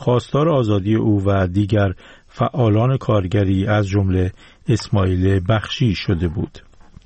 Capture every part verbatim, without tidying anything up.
خواستار آزادی او و دیگر فعالان کارگری از جمله اسماعیل بخشی شده بود.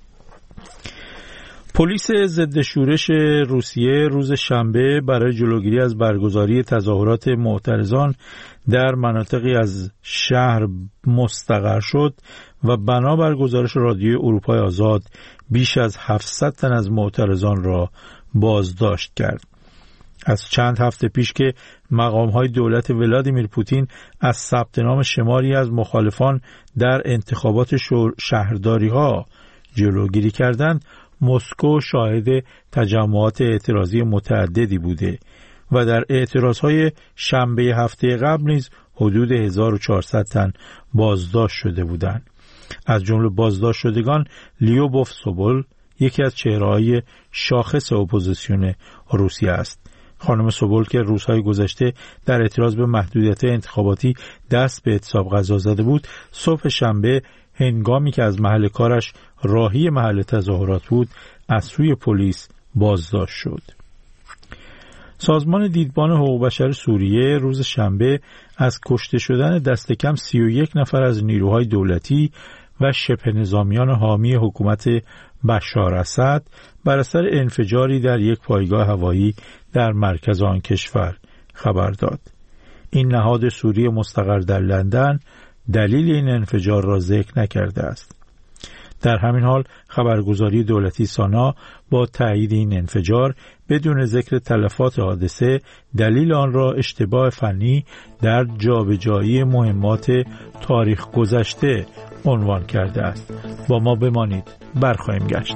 پلیس ضد شورش روسیه روز شنبه برای جلوگیری از برگزاری تظاهرات معترضان در مناطقی از شهر مستقر شد و بنابر گزارش رادیوی اروپای آزاد بیش از هفتصد تن از معترضان را بازداشت کرد. از چند هفته پیش که مقام‌های دولت ولادیمیر پوتین از ثبت نام شماری از مخالفان در انتخابات شهرداری‌ها جلوگیری کردند، مسکو شاهد تجمعات اعتراضی متعددی بوده و در اعتراضهای شنبه هفته قبل نیز حدود هزار و چهارصد تن بازداشت شده بودند. از جمله بازداشت شدگان لیوبوف سوبول یکی از چهره‌های شاخص اپوزیسیون روسیه است. خانم سوبول که روزهای گذشته در اعتراض به محدودیت انتخاباتی دست به اعتصاب غذا زده بود، صبح شنبه هنگامی که از محل کارش راهی محل تظاهرات بود از سوی پلیس بازداشت شد. سازمان دیدبان حقوق بشر سوریه روز شنبه از کشته شدن دست کم سی و یک نفر از نیروهای دولتی و شبه نظامیان حامی حکومت بشار اسد بر اثر انفجاری در یک پایگاه هوایی در مرکز آن کشور خبر داد. این نهاد سوری مستقر در لندن دلیل این انفجار را ذکر نکرده است. در همین حال خبرگزاری دولتی سانا با تایید این انفجار بدون ذکر تلفات حادثه دلیل آن را اشتباه فنی در جابجایی مهمات تاریخ گذشته عنوان کرده است. با ما بمانید، برخواهیم گشت.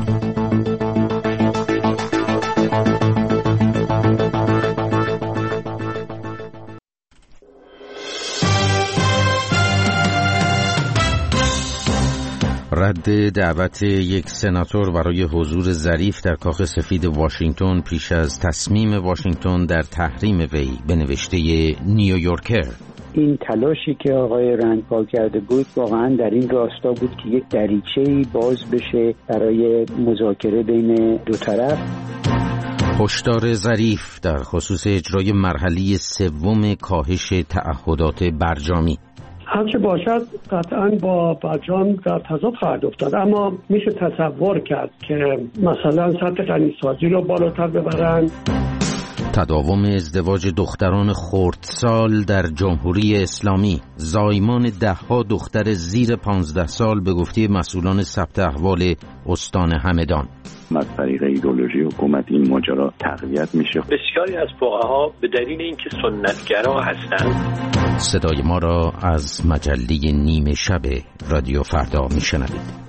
رد دعوت یک سناتور برای حضور ظریف در کاخ سفید واشنگتن پیش از تصمیم واشنگتن در تحریم وی به نوشته نیویورکر. این تلاشی که آقای رند پال کرده بود واقعا در این راستا بود که یک دریچه‌ای باز بشه برای مذاکره بین دو طرف. هشدار ظریف در خصوص اجرای مرحله سوم کاهش تعهدات برجامی. هرچه باشد قطعاً با برجام در تضاد خواهد افتاد، اما میشه تصور کرد که مثلا سطح غنیسازی رو بالاتر ببرند. تداوم ازدواج دختران خردسال در جمهوری اسلامی، زایمان دهها دختر زیر پانزده سال به گفته مسئولان ثبت احوال استان همدان. از طریق ایدئولوژی حکومت این ماجرا تقویت میشه. بسیاری از فقها به دلیل اینکه سنتگرا هستند. صدای ما را از مجله نیمه شب رادیو فردا میشنوید.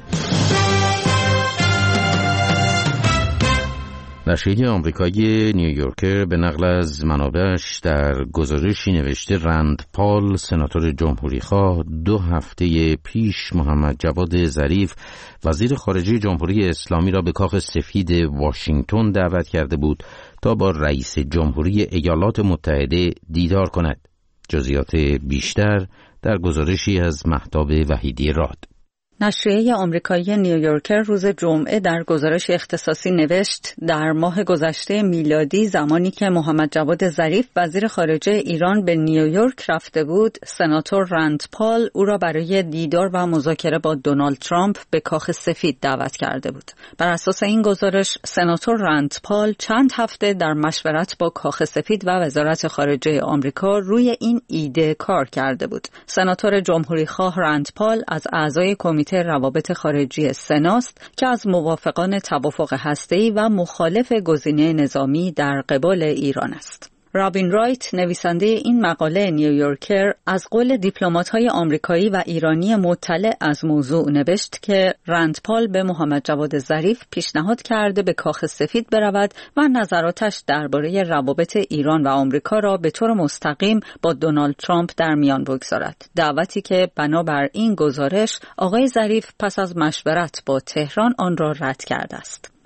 نشریه آمریکایی نیویورکر به نقل از منابعش در گزارشی نوشته رند پال سناتور جمهوریخواه دو هفته پیش محمد جواد ظریف وزیر خارجه جمهوری اسلامی را به کاخ سفید واشنگتن دعوت کرده بود تا با رئیس جمهوری ایالات متحده دیدار کند. جزئیات بیشتر در گزارشی از مهتاب وحیدی راد. نشریه آمریکایی نیویورکر روز جمعه در گزارش اختصاصی نوشت در ماه گذشته میلادی زمانی که محمد جواد ظریف وزیر خارجه ایران به نیویورک رفته بود، سناتور رند پال او را برای دیدار و مذاکره با دونالد ترامپ به کاخ سفید دعوت کرده بود. بر اساس این گزارش سناتور رند پال چند هفته در مشورت با کاخ سفید و وزارت خارجه آمریکا روی این ایده کار کرده بود. سناتور جمهوریخواه رند پال از اعضای کمیته روابط خارجی سناست که از موافقان توافق هسته‌ای و مخالف گزینه نظامی در قبال ایران است. رابین رایت نویسنده این مقاله نیویورکر از قول دیپلمات‌های آمریکایی و ایرانی مطلع از موضوع نوشت که رند پال به محمد جواد ظریف پیشنهاد کرده به کاخ سفید برود و نظراتش درباره روابط ایران و آمریکا را به طور مستقیم با دونالد ترامپ در میان بگذارد. دعوتی که بنابر این گزارش آقای ظریف پس از مشورت با تهران آن را رد کرده است.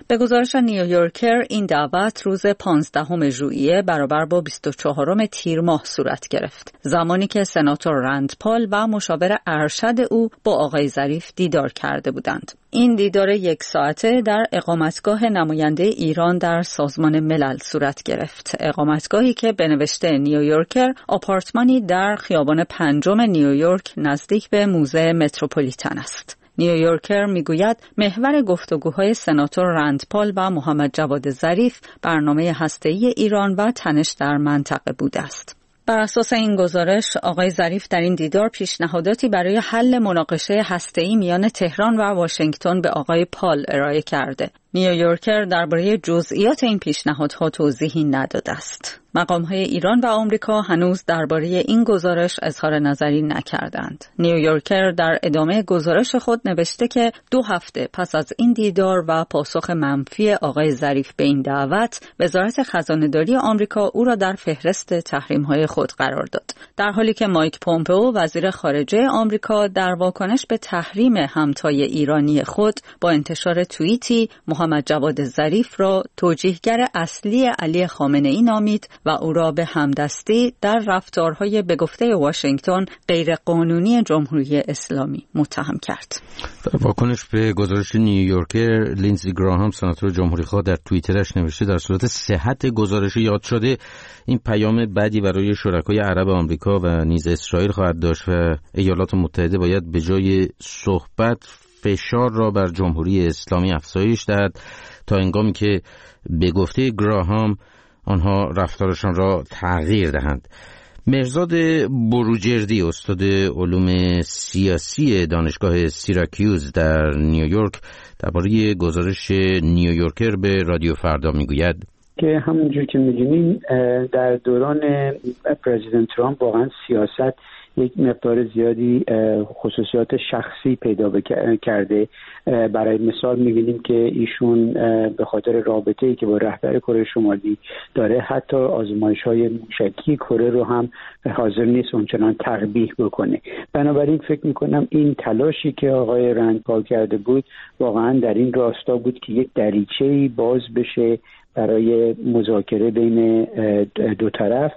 به گزارش نیویورکر این دعوت روز پانزدهم ژوئیه برابر با بیست و چهارم تیر ماه صورت گرفت، زمانی که سناتور رند پال و مشاور ارشد او با آقای ظریف دیدار کرده بودند. این دیدار یک ساعته در اقامتگاه نماینده ایران در سازمان ملل صورت گرفت، اقامتگاهی که به نوشته نیویورکر آپارتمانی در خیابان پنجم نیویورک نزدیک به موزه متروپولیتن است. نیویورکر میگوید محور گفتگوهای سناتور رند پال و محمد جواد ظریف برنامه هسته‌ای ایران و تنش در منطقه بوده است. بر اساس این گزارش آقای ظریف در این دیدار پیشنهاداتی برای حل مناقشه هسته‌ای میان تهران و واشنگتن به آقای پال ارائه کرده. نیویورکر درباره جزئیات این پیشنهادها توضیحی نداده است. مقام‌های ایران و آمریکا هنوز درباره این گزارش اظهار نظری نکردند. نیویورکر در ادامه گزارش خود نوشته که دو هفته پس از این دیدار و پاسخ منفی آقای ظریف به این دعوت، وزارت خزانه‌داری آمریکا او را در فهرست تحریم‌های خود قرار داد. در حالی که مایک پومپئو وزیر خارجه آمریکا در واکنش به تحریم همتای ایرانی خود با انتشار توییتی محمد جواد ظریف را توجیهگر اصلی علی خامنه‌ای نامید و او را به همدستی در رفتارهای به گفته واشنگتن غیرقانونی جمهوری اسلامی متهم کرد. در واکنش به گزارش نیویورکر، لینزی گراهام سناتور جمهوری‌خواه در توییترش نوشته در صورت صحت گزارش یاد شده این پیام بدی برای شرکای عرب آمریکا و نیز اسرائیل خواهد داشت و ایالات متحده باید به جای صحبت فشار را بر جمهوری اسلامی افزایش دهد تا هنگامی که به گفته گراهام آنها رفتارشان را تغییر دهند. مهرزاد بروجردی استاد علوم سیاسی دانشگاه سیراکیوز در نیویورک درباره گزارش نیویورکر به رادیو فردا میگوید که همونجور که می‌دونیم در دوران پرزیدنت ترامپ واقعا سیاست یک مقدار زیادی خصوصیات شخصی پیدا کرده. برای مثال می‌بینیم که ایشون به خاطر رابطه‌ای که با رهبر کره شمالی داره حتی آزمایش‌های موشکی کره رو هم حاضر نیست اونچنان تقبیح بکنه. بنابراین فکر می‌کنم این تلاشی که آقای رند پال کرده بود واقعا در این راستا بود که یک دریچه‌ای باز بشه برای مذاکره بین دو طرف،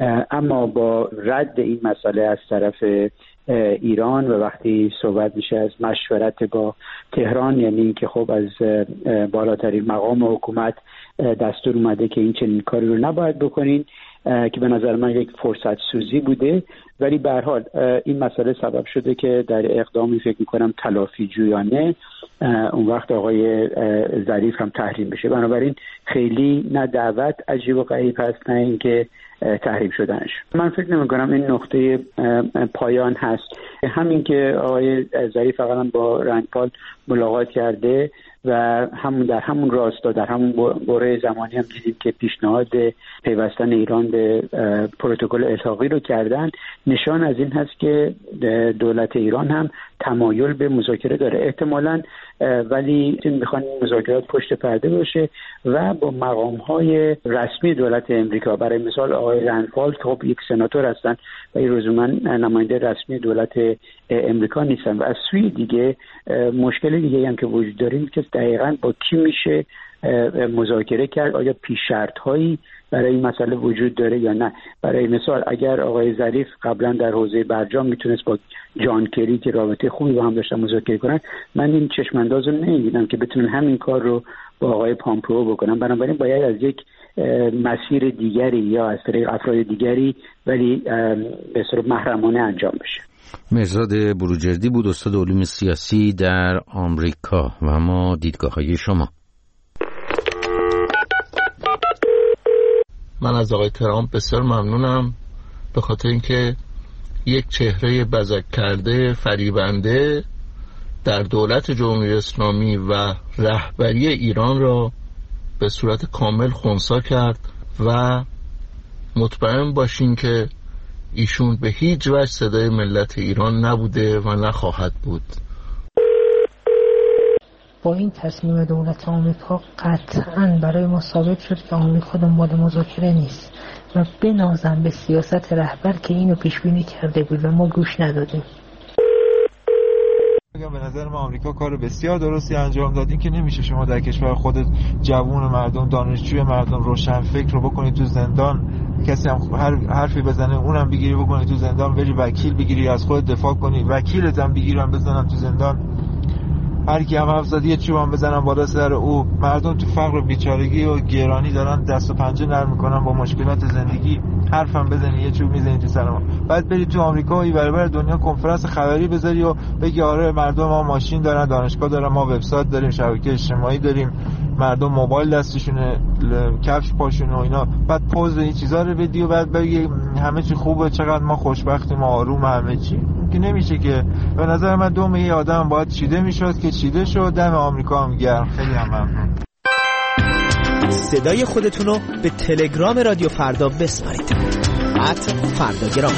اما با رد این مسئله از طرف ایران و وقتی صحبت میشه از مشورت با تهران، یعنی اینکه خب از بالاترین مقام حکومت دستور اومده که این چنین کاری رو نباید بکنین، که به نظر من یک فرصت سوزی بوده. ولی به هر حال این مسئله سبب شده که در اقدامی فکر میکنم تلافی جویانه اون وقت آقای ظریف هم تحریم بشه. بنابراین خیلی نه دعوت عجیب و غریب هست نه اینکه تحریم شدنش. من فکر نمی کنم این نقطه پایان هست. همین که آقای ظریف فقط با رند پال ملاقات کرده و همون در همون راستا در همون دوره زمانی هم دیدیم که پیشنهاد پیوستن ایران به پروتکل الحاقی رو کردن، نشان از این هست که دولت ایران هم تمایل به مذاکره داره احتمالاً، ولی میخوان مذاکرات پشت پرده باشه و با مقام‌های رسمی دولت امریکا. برای مثال آقای رند پال که خب یک سناتور هستن و این لزوما نماینده رسمی دولت امریکا نیستن و از سوی دیگه مشکل دیگه هم که وجود داره که دقیقاً با کی میشه مذاکره کرد، آیا پیش شرط هایی برای این مسئله وجود داره یا نه. برای مثال اگر آقای ظریف قبلا در حوزه برجام میتونست با جان کری که رابطه خوبی با هم داشتن مذاکره کنن، من این چشمانداز رو نمیبینم که بتونن همین کار رو با آقای پامپئو بکنن. بنابراین باید از یک مسیر دیگری یا از طریق افراد دیگری ولی به صورت محرمانه انجام بشه. مهرزاد بروجردی بود استاد علوم سیاسی در آمریکا و ما دیدگاه‌های شما. من از آقای ترامپ بسیار ممنونم به خاطر اینکه یک چهره بزک کرده فریبنده در دولت جمهوری اسلامی و رهبری ایران را به صورت کامل خنثی کرد و مطمئن باشین که ایشون به هیچ وجه صدای ملت ایران نبوده و نخواهد بود. با این تصمیم دولت آمریکا قطعاً برای ما ثابت شد که آمریکا دنبال مذاکره نیست و بنازم به سیاست رهبر که اینو پیش بینی کرده بود و ما گوش ندادیم. به نظر من آمریکا کار بسیار درستی انجام داد. این که نمیشه شما در کشور خودت جوون مردم، دانشجوی مردم، روشن فکر رو بکنی تو زندان، کسی هم هر حرفی بزنه اونم بگیری بکنی تو زندان، بری وکیل بگیری از خودت دفاع کنی، وکیلت هم بگیرم بزنم تو زندان، هر کی هم حرف زد یه چوبم بزنم بالا سر او. مردم تو فقر و بیچارگی و گرانی دارن دست و پنجه نرم میکنن با مشکلات زندگی، حرفم بزنی یه چوب میزنی تو سر ما. بعد بری تو آمریکا و برابر دنیا کنفرانس خبری بذاری و بگی آره مردم ما ماشین دارن، دانشگاه دارن، ما وبسایت داریم، شبکه اجتماعی داریم، مردم موبایل دستشونه، کفش پاشونه و اینا، بعد پوز این چیزا رو بدی و بعد بگی همه چی خوبه، چقدر ما خوشبختیم، ما آروم، همه چی که نمیشه. که به نظر من دوم یه آدم باید چیده میشد که چیده شد. دم آمریکا هم گرم. خیلی هم ممنون. صدای خودتون رو به تلگرام رادیو فردا بسپارید. ات فرداگرام.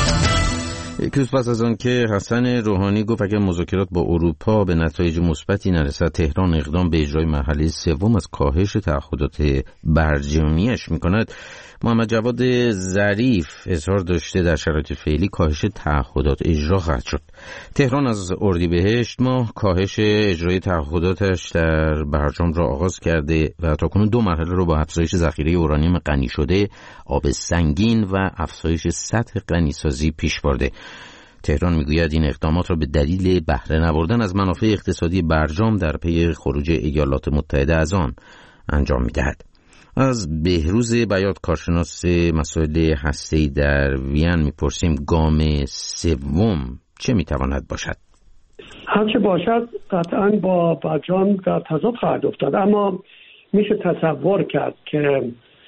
یک روز پس از آن که حسن روحانی گفت اگر مذاکرات با اروپا به نتایج مثبتی نرسد، تهران اقدام به اجرای مرحله سوم از کاهش تعهدات برجامیش می‌کند، محمد جواد ظریف اظهار داشته در شرایط فعلی کاهش تعهدات اجرا خواهد شد. تهران از اردیبهشت ماه کاهش اجرای تعهداتش در برجام را آغاز کرده و تاکنون دو مرحله را با افزایش ذخیره اورانیوم غنی شده، آب سنگین و افزایش سطح غنیسازی پیش برده. تهران میگوید این اقدامات را به دلیل بهره نبردن از منافع اقتصادی برجام در پی خروج ایالات متحده از آن انجام میدهد. از بهروز بیات کارشناس مسائل هسته‌ای در وین میپرسیم گام سوم چه میتواند باشد؟ هرچه باشد قطعا با برجام در تضاد خواهد افتاد، اما میشه تصور کرد که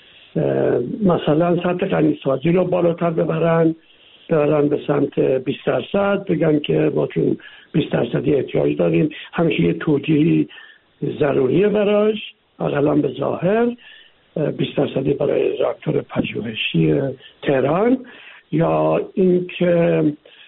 مثلا سطح غنیسازی رو بالاتر ببرن، برن به سمت بیست درصد، بگن که ما چون بیست درصدی احتیاج داریم، همیشه یه توجیهی ضروریه براش، اقلا به ظاهر بیست درصدی برای راکتور پژوهشی تهران، یا اینکه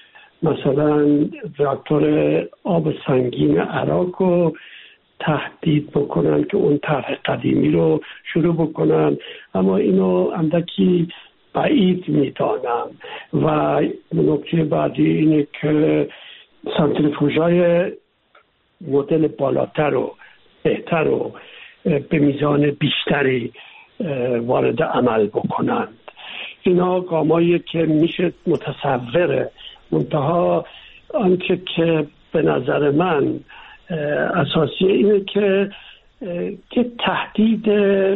مثلا راکتور آب سنگین عراق رو تهدید بکنن که اون طرح قدیمی رو شروع بکنن، اما اینو اندکی بعید میدانم. و نکته بعدی اینه که سانتریفوژهای مدل بالاتر و بهتر و به میزان بیشتری وارد عمل بکنند. اینا گامایی که میشه متصوره، منتها آنچه که به نظر من اساسی اینه که که تهدید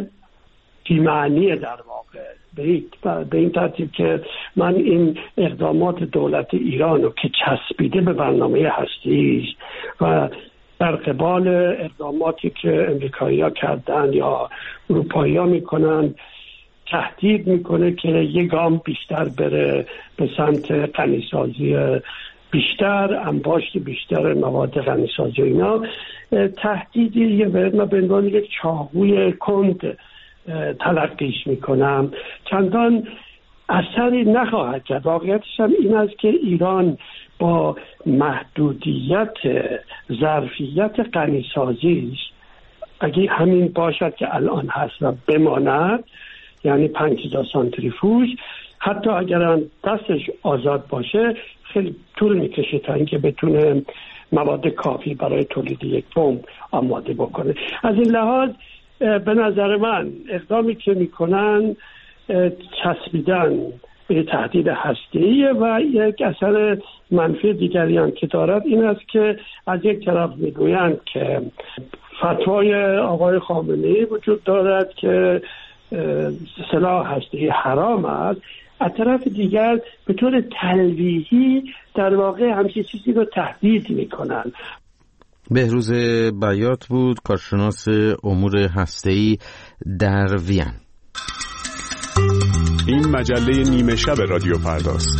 بی‌معنی در واقع به این ترتیب که من این اقدامات دولت ایران رو که چسبیده به برنامه هسته‌ایش و در قبال اقداماتی که امریکایی‌ها کردن یا اروپایی‌ها میکنن تهدید میکنه که یک گام بیشتر بره به سمت غنیسازی بیشتر، انباشت بیشتر مواد غنیسازی. اینا تهدیدی یه ما به عنوان یک چاقوی کند تلقیش میکنم، چندان اثری نخواهد کرد. واقعیتش هم این است که ایران با محدودیت ظرفیت غنیسازیش اگه همین باشد که الان هست و بماند، یعنی پنج هزار سانتریفوژ، حتی اگر دستش آزاد باشه خیلی طول میکشه تا اینکه بتونه مواد کافی برای تولید یک بمب آماده بکنه. از این لحاظ به نظر من اقدامی که میکنن چسبیدن به تهدید هسته‌ای و یک اثر منفی دیگری هم که دارد این است که از یک طرف میگویند که فتوای آقای خامنه‌ای وجود دارد که سلاح هسته‌ای حرام است، از طرف دیگر به طور تلویحی در واقع همچین چیزی رو تهدید میکنن. بهروز بیات بود، کارشناس امور هسته‌ای در وین. این مجله نیمه شب رادیو فرداست.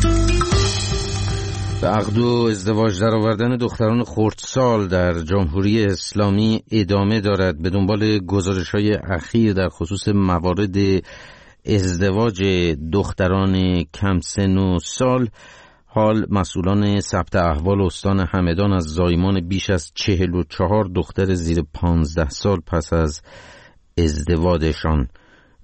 به عقد و ازدواج در آوردن دختران خردسال در جمهوری اسلامی ادامه دارد. به دنبال گزارش‌های اخیر در خصوص موارد ازدواج دختران کم سن و سال، حال مسئولان ثبت احوال استان همدان از زایمان بیش از چهل و چهار دختر زیر پانزده سال پس از ازدواجشان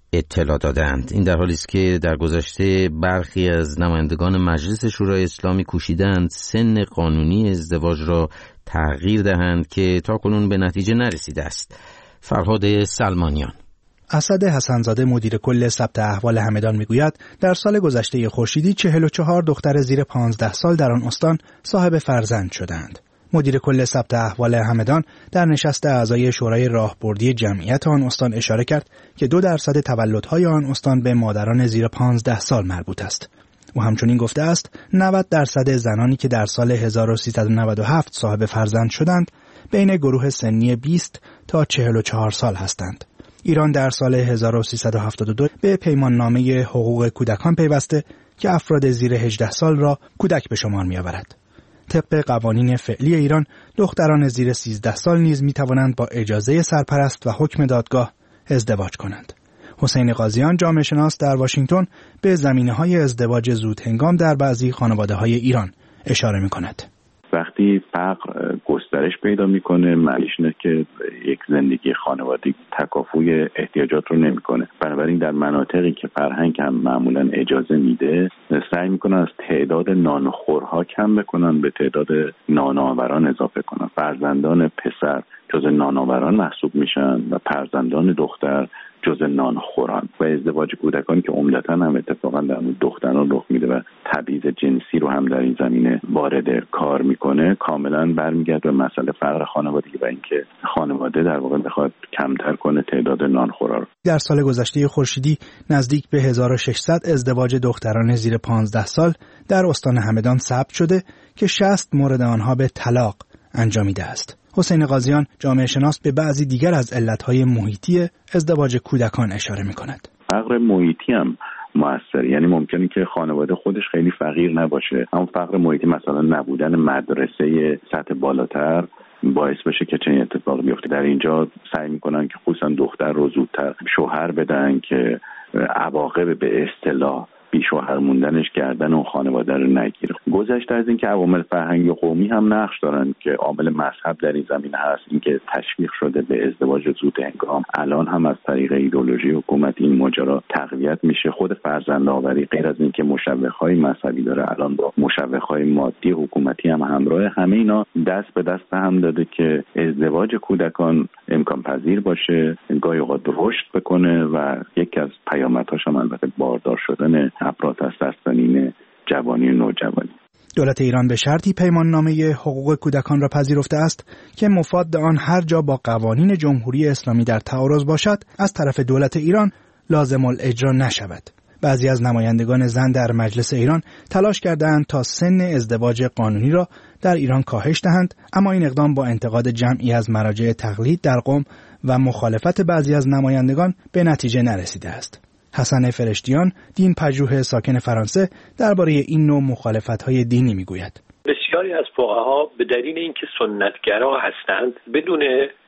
اطلاع دادند. این در حالی است که در گذشته برخی از نمایندگان مجلس شورای اسلامی کوشیدند سن قانونی ازدواج را تغییر دهند که تاکنون به نتیجه نرسیده است. فرهاد سلمانیان. اسد حسنزاده مدیر کل ثبت احوال همدان میگوید در سال گذشته خورشیدی چهل و چهار دختر زیر پانزده سال در آن استان صاحب فرزند شدند. مدیر کل ثبت احوال همدان در نشست اعضای شورای راهبردی جمعیت آن استان اشاره کرد که دو درصد تولدهای آن استان به مادران زیر پانزده سال مربوط است. او همچنین گفته است نود درصد زنانی که در سال هزار و سیصد و نود و هفت صاحب فرزند شدند بین گروه سنی بیست تا چهل و چهار سال هستند. ایران در سال هزار و سیصد و هفتاد و دو به پیمان نامه حقوق کودکان پیوسته که افراد زیر هجده سال را کودک به شمار می‌آورد. طبق قوانین فعلی ایران دختران زیر سیزده سال نیز می‌توانند با اجازه سرپرست و حکم دادگاه ازدواج کنند. حسین قاضیان جامعه شناس در واشنگتن به زمینه‌های ازدواج زود هنگام در بعضی خانواده‌های ایران اشاره می‌کند. وقتی فقر گسترش پیدا میکنه معنیش اینه که یک زندگی خانوادگی تکافوی احتیاجات رو نمیکنه. بنابراین در مناطقی که فرهنگ هم معمولا اجازه میده سعی میکنن از تعداد نانخورها کم بکنن به تعداد نانآوران اضافه کنن. فرزندان پسر جز نانآوران محسوب میشن و فرزندان دختر جز نانخوران و ازدواج کودکانی که عمدتاً هم اتفاقا در مورد دختران رخ میده و تبعیض جنسی رو هم در این زمینه وارد کار میکنه کاملا برمیگرده به مسئله فقر خانوادگی و اینکه خانواده در واقع بخواد کمتر کنه تعداد نانخورا رو. در سال گذشته خورشیدی نزدیک به هزار و ششصد ازدواج دختران زیر پانزده سال در استان همدان ثبت شده که شصت مورد آنها به طلاق انجامیده است. حسین قاضیان جامعه شناس به بعضی دیگر از علتهای محیطی ازدواج کودکان اشاره می‌کند. فقر محیطی هم موثر، یعنی ممکنه که خانواده خودش خیلی فقیر نباشه، اما فقر محیطی مثلا نبودن مدرسه سطح بالاتر باعث بشه که چنین اتفاق بیفته. در اینجا سعی می‌کنن که خصوصا دختر رو زودتر شوهر بدن که عواقب به اصطلاح بی شوهر موندنش گردن اون خانواده رو نگیره. گذشته از این که عوامل فرهنگی و قومی هم نقش دارن که عامل مذهب در این زمینه هست، اینکه تشویق شده به ازدواج زود هنگام. الان هم از طریق ایدئولوژی حکومت این ماجرا تقویت میشه. خود فرزندآوری غیر از اینکه مشوق‌های مذهبی داره، الان با مشوق‌های مادی حکومتی هم همراه. همه اینا دست به دست هم داده که ازدواج کودکان امکان پذیر باشه، گاهی اوقات رشد بکنه و یکی از پیامدهاش هم البته باردار شدن افراد از دستانین جوانی و نوجوانی. دولت ایران به شرطی پیمان نامه حقوق کودکان را پذیرفته است که مفاد آن هر جا با قوانین جمهوری اسلامی در تعارض باشد از طرف دولت ایران لازم الاجرا نشود. بعضی از نمایندگان زن در مجلس ایران تلاش کردند تا سن ازدواج قانونی را در ایران کاهش دهند، اما این اقدام با انتقاد جمعی از مراجع تقلید در قم و مخالفت بعضی از نمایندگان به نتیجه نرسیده است. حسن فرشتیان، دین پژوه ساکن فرانسه، درباره این نوع مخالفت‌های دینی میگوید. بسیاری از فقها به دلیل اینکه سنتگرا هستند بدون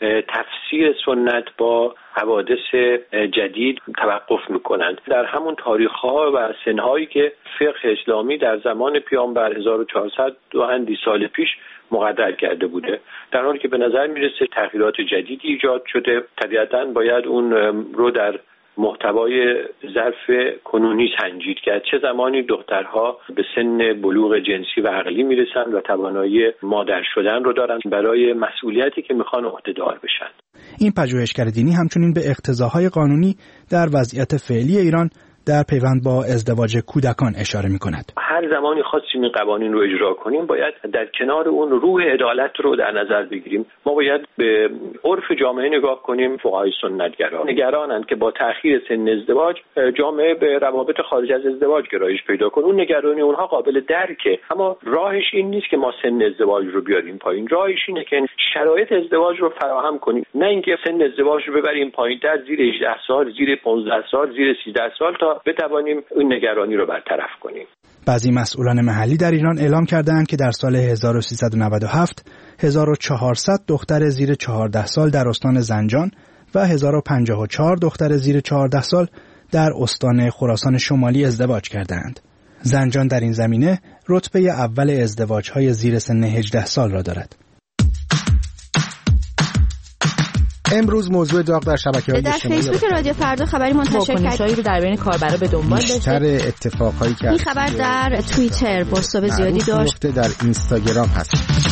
تفسیر سنت با حوادث جدید توقف میکنند. در همون تاریخ‌ها و سنهایی که فقه اسلامی در زمان پیامبر هزار و چهارصد و اندی سال پیش مقرر کرده بوده، در حالی که به نظر میرسه تغییرات جدیدی ایجاد شده، طبیعتاً باید اون رو در محتوای ظرف کنونی سنجید کرد. چه زمانی دخترها به سن بلوغ جنسی و عقلی میرسن و توانایی مادر شدن رو دارن برای مسئولیتی که میخوان عهده‌دار بشن. این پژوهشگر دینی همچنین به اقتضاهای قانونی در وضعیت فعلی ایران در پیوند با ازدواج کودکان اشاره می‌کند. هر زمانی خواستیم این قوانین رو اجرا کنیم باید در کنار اون روح عدالت رو در نظر بگیریم. ما باید به عرف جامعه نگاه کنیم. فقهای سنتگرا نگرانند که با تأخیر سن ازدواج جامعه به روابط خارج از ازدواج گرایش پیدا کنه. اون نگرانی اونها قابل درکه، اما راهش این نیست که ما سن ازدواج رو بیاریم پایین. راهش اینه که شرایط ازدواج رو فراهم کنیم، نه اینکه سن ازدواج رو ببریم پایین‌تر، زیر هجده سال، زیر پانزده سال، زیر سیزده سال تا بتوانیم اون نگرانی رو برطرف کنیم. بعضی مسئولان محلی در ایران اعلام کردند که در سال هزار و سیصد و نود و هفت هزار و چهارصد دختر زیر چهارده سال در استان زنجان و هزار و پنجاه و چهار دختر زیر چهارده سال در استان خراسان شمالی ازدواج کردند. زنجان در این زمینه رتبه اول ازدواج‌های زیر سن هجده سال را دارد. امروز موضوع داغ در شبکه‌های اجتماعی در فیسبوک رادیو فردا خبری منتشر کرد رو در بین کاربرا به دنبال داشته. بیشتر اتفاقایی که این خبر در توییتر بازتاب زیادی داشت. در اینستاگرام هست.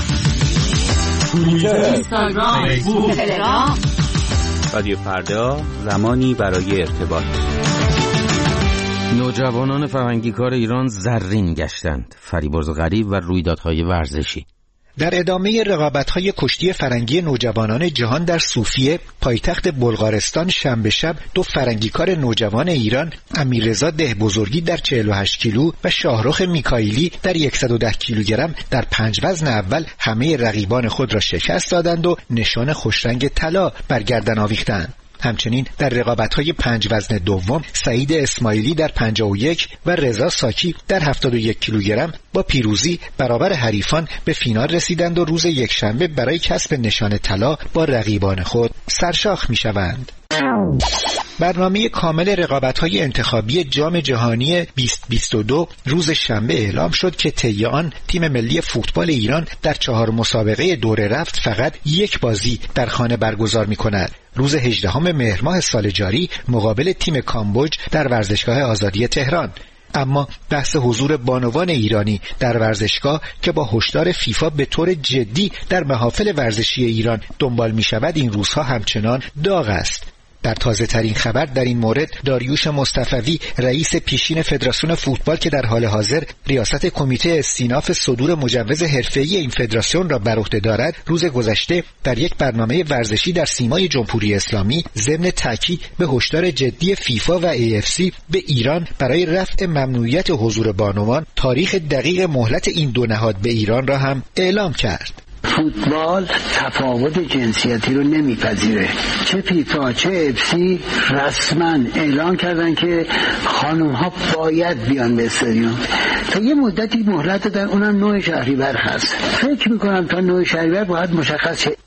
اینستاگرام، فیسبوک، تلگرام. رادیو فردا، زمانی برای ارتباط. نوجوانان فرهنگیکار ایران زرین گشتند. فریبرز غریب و رویدادهای ورزشی. در ادامه رقابت‌های کشتی فرنگی نوجوانان جهان در صوفیه، پایتخت بلغارستان، شنبه شب دو فرنگیکار نوجوان ایران، امیررضا دهبزرگی در چهل و هشت کیلو و شاهرخ میکائیلی در صد و ده کیلوگرم در پنج وزن اول همه رقیبان خود را شکست دادند و نشان خوشرنگ طلا بر گردن آویختند. همچنین در رقابت‌های پنج وزن دوم، سعید اسماعیلی در پنجاه و یک و رضا ساکی در هفتاد و یک کیلوگرم با پیروزی برابر حریفان به فینال رسیدند و روز یکشنبه برای کسب نشان طلا با رقیبان خود سرشاخ می‌شوند. برنامه کامل رقابت‌های انتخابی جام جهانی بیست بیست و دو روز شنبه اعلام شد که طی آن تیم ملی فوتبال ایران در چهار مسابقه دوره رفت فقط یک بازی در خانه برگزار می‌کند. روز هجدهم مهر ماه سال جاری مقابل تیم کامبوج در ورزشگاه آزادی تهران. اما بحث حضور بانوان ایرانی در ورزشگاه که با هشدار فیفا به طور جدی در محافل ورزشی ایران دنبال می‌شود این روزها همچنان داغ است. در تازه ترین خبر در این مورد داریوش مصطفوی رئیس پیشین فدراسیون فوتبال که در حال حاضر ریاست کمیته استیناف صدور مجوز حرفه‌ای این فدراسیون را بر عهده دارد، روز گذشته در یک برنامه ورزشی در سیمای جمهوری اسلامی ضمن تاکید به هشدار جدی فیفا و ای اف سی به ایران برای رفع ممنوعیت حضور بانوان تاریخ دقیق مهلت این دو نهاد به ایران را هم اعلام کرد. فوتبال تفاوت جنسیتی رو نمیپذیره. چه فیفا چه افسی رسما اعلام کردن که خانم ها باید بیان به استادیوم. تا یه مدتی مهلت دادن، اونم نوع شهریور هست. فکر میکنم تا نوع شهریور باید مشخص شه.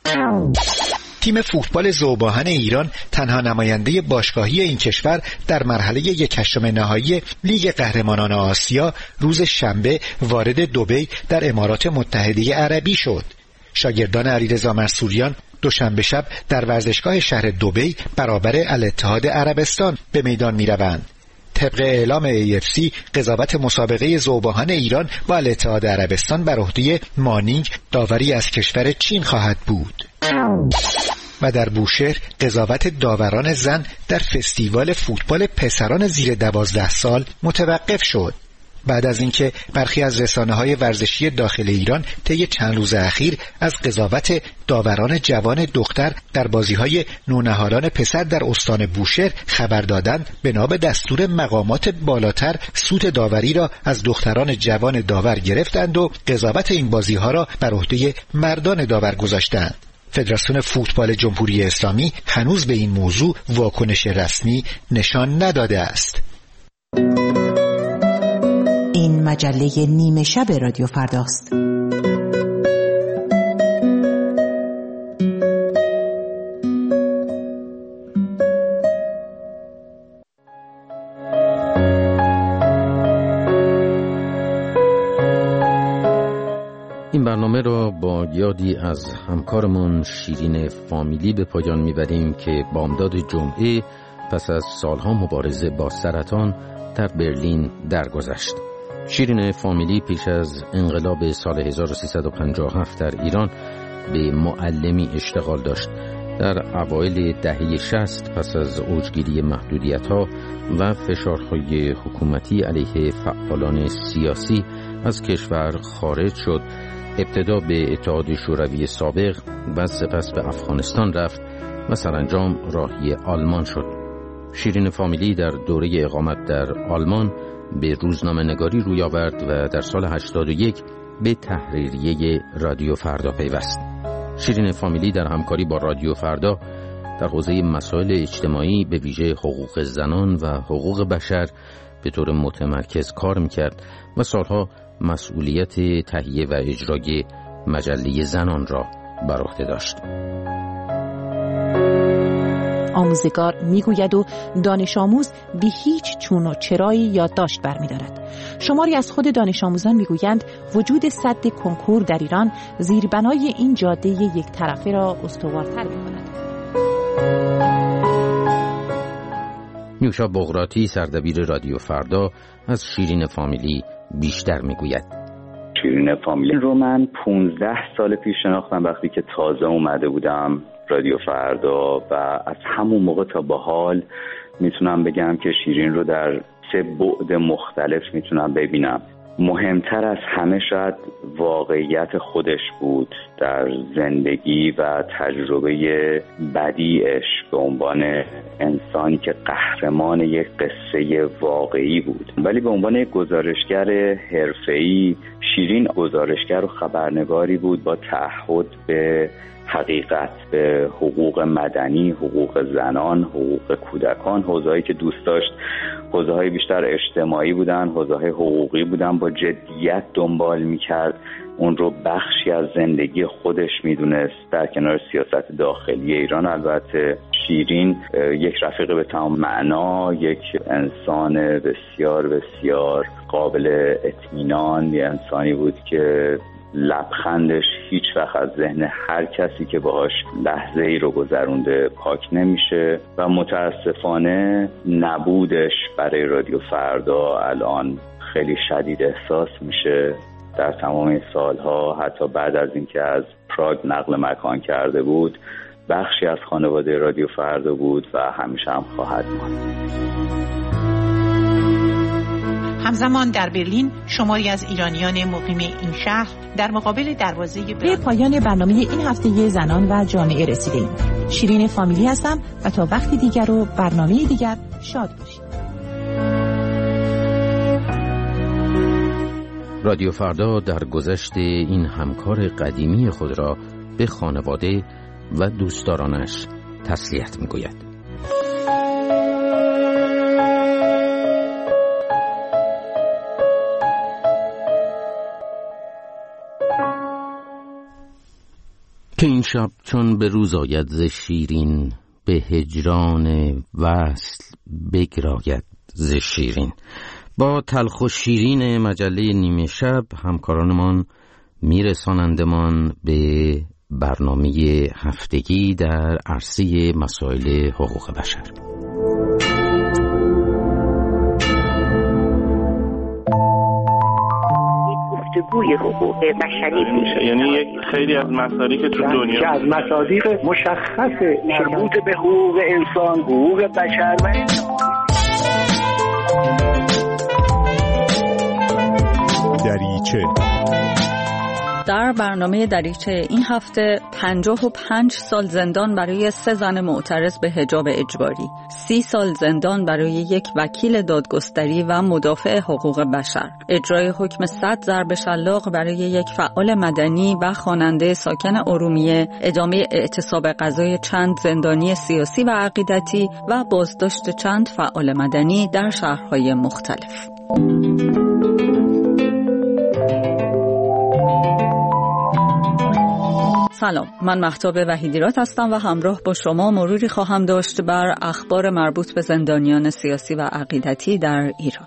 تیم فوتبال ذوباهن ایران تنها نماینده باشگاهی این کشور در مرحله یک هشتم نهایی لیگ قهرمانان آسیا روز شنبه وارد دبی در امارات متحده عربی شد. شاگردان علیرضا منصوریان دوشنبه شب در ورزشگاه شهر دبی برابر الاتحاد عربستان به میدان می‌روند. طبق اعلام ای اف سی قضاوت مسابقه ذوباهن ایران با الاتحاد عربستان بر عهده مانینگ داوری از کشور چین خواهد بود. و در بوشهر قضاوت داوران زن در فستیوال فوتبال پسران زیر دوازده سال متوقف شد. بعد از اینکه برخی از رسانه‌های ورزشی داخل ایران طی چند روز اخیر از قضاوت داوران جوان دختر در بازی‌های نونهالان پسر در استان بوشهر خبر دادند، بنا به دستور مقامات بالاتر سوت داوری را از دختران جوان داور گرفتند و قضاوت این بازی‌ها را بر عهده مردان داور گذاشتند. فدراسیون فوتبال جمهوری اسلامی هنوز به این موضوع واکنش رسمی نشان نداده است. این مجله نیمه شب رادیو فرداست. این برنامه را با یادی از همکارمون شیرین فامیلی به پایان میبریم که بامداد جمعه پس از سالها مبارزه با سرطان در برلین درگذشت. شیرین فامیلی پیش از انقلاب سال هزار و سیصد و پنجاه و هفت در ایران به معلمی اشتغال داشت. در اوایل دهه شصت پس از اوجگیری محدودیت‌ها و فشارهای حکومتی علیه فعالان سیاسی از کشور خارج شد. ابتدا به اتحاد شوروی سابق و سپس به افغانستان رفت و سرانجام راهی آلمان شد. شیرین فامیلی در دوره اقامت در آلمان به روزنامه نگاری روی آورد و در سال هشتاد و یک به تحریریه رادیو فردا پیوست. شیرین فامیلی در همکاری با رادیو فردا در حوزه مسائل اجتماعی به ویژه حقوق زنان و حقوق بشر به طور متمرکز کار میکرد و سالها مسئولیت تهیه و اجرای مجله زنان را بر عهده داشت. آموزگار میگوید و دانش آموز بی هیچ چون و چرایی یادداشت برمی‌دارد. شماری از خود دانش آموزان میگویند وجود سد کنکور در ایران زیربنای این جاده یک طرفه را استوارتر می‌کند. نیوشا بغراتی سردبیر رادیو فردا از شیرین فامیلی بیشتر میگوید. شیرین فامیلی رو من پونزده سال پیش شناختم وقتی که تازه اومده بودم رادیو فردا و از همون موقع تا به حال میتونم بگم که شیرین رو در سه بعد مختلف میتونم ببینم. مهمتر از همه شاید واقعیت خودش بود در زندگی و تجربه بدیعش به عنوان انسانی که قهرمان یک قصه واقعی بود، ولی به عنوان یک گزارشگر حرفه‌ای شیرین گزارشگر و خبرنگاری بود با تعهد به حقیقت، به حقوق مدنی، حقوق زنان، حقوق کودکان، حوزه‌هایی که دوست داشت حوزه‌های بیشتر اجتماعی بودن، حوزه‌های حقوقی بودن، با جدیت دنبال می‌کرد. اون رو بخشی از زندگی خودش می‌دونست در کنار سیاست داخلی ایران. البته شیرین یک رفیق به تمام معنا، یک انسان بسیار بسیار قابل اطمینان، یک انسانی بود که لبخندش هیچ وقت از ذهن هر کسی که باهاش لحظه ای رو گذرونده پاک نمیشه و متاسفانه نبودش برای رادیو فردا الان خیلی شدید احساس میشه. در تمام این سالها حتی بعد از اینکه از پراگ نقل مکان کرده بود بخشی از خانواده رادیو فردا بود و همیشه هم خواهد ماند. همزمان در برلین شماری از ایرانیان مقیم این شهر در مقابل دروازه به پایان برنامه این هفته زنان و جامعه رسیدیم. شیرین فامیلی هستم و تا وقتی دیگر و برنامه دیگر شاد باشید. رادیو فردا در گذشت این همکار قدیمی خود را به خانواده و دوستدارانش تسلیت می‌گوید. که این شب چون به روز آید ز شیرین، به هجران وصل بگراید ز شیرین. با تلخ و شیرین مجله نیمه شب همکارانمان میرسانندمان به برنامه هفتگی در عرصه مسائل حقوق بشر. گفتگوی حقوق بشری میشه، یعنی یک خیلی از مسائلی که تو دنیا که از مصادیق مشخص مربوط به حقوق انسان، حقوق بشر و دریچه. در برنامه دریچه این هفته پنجاه و پنج سال زندان برای سه زن معترض به حجاب اجباری، سی سال زندان برای یک وکیل دادگستری و مدافع حقوق بشر، اجرای حکم صد ضرب شلاق برای یک فعال مدنی و خواننده ساکن ارومیه، ادامه اعتصاب قضای چند زندانی سیاسی و عقیدتی و بازداشت چند فعال مدنی در شهرهای مختلف. سلام، من مهتاب وحیدیرات هستم و همراه با شما مروری خواهم داشت بر اخبار مربوط به زندانیان سیاسی و عقیدتی در ایران.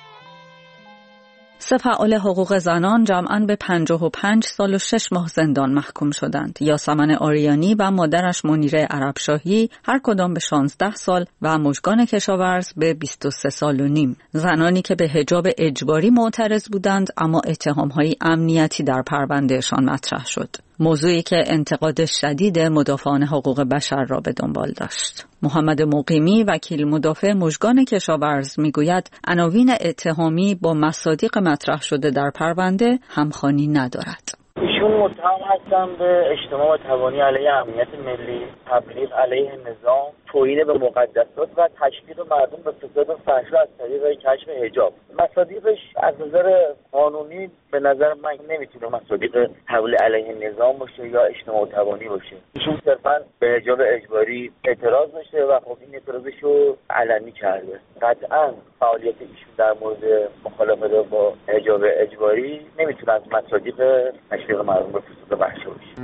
سه فعال حقوق زنان جمعاً به پنجاه و پنج سال و شش ماه زندان محکوم شدند. یاسمن آریانی و مادرش منیره عربشاهی هر کدام به شانزده سال و مژگان کشاورز به بیست و سه سال و نیم. زنانی که به حجاب اجباری معترض بودند اما اتهام‌های امنیتی در پروندهشان مطرح شد. موضوعی که انتقاد شدید مدافعان حقوق بشر را به دنبال داشت. محمد مقیمی وکیل مدافع مژگان کشاورز میگوید عناوین اتهامی با مصادیق مطرح شده در پرونده همخوانی ندارد. ایشون متهم هستن به اجتماع و توانی علیه امنیت ملی، تبلیغ علیه نظام، توهین به مقدسات و تشویق مردم به فساد و فحشا از طریق کشف حجاب. مصادیقش از نظر قانونی به نظر من نمیتونه مصادیق حمله علیه نظام باشه یا اجتماع و توانی باشه. ایشون صرفا به حجاب اجباری اعتراض داشته و خب این اعتراضش رو علنی کرده. قطعا فعالیت ایشون در مورد مخالفت با حجاب اجباری نمیتونه از مصادیق تشویق مردم به فساد و فحشا باشه.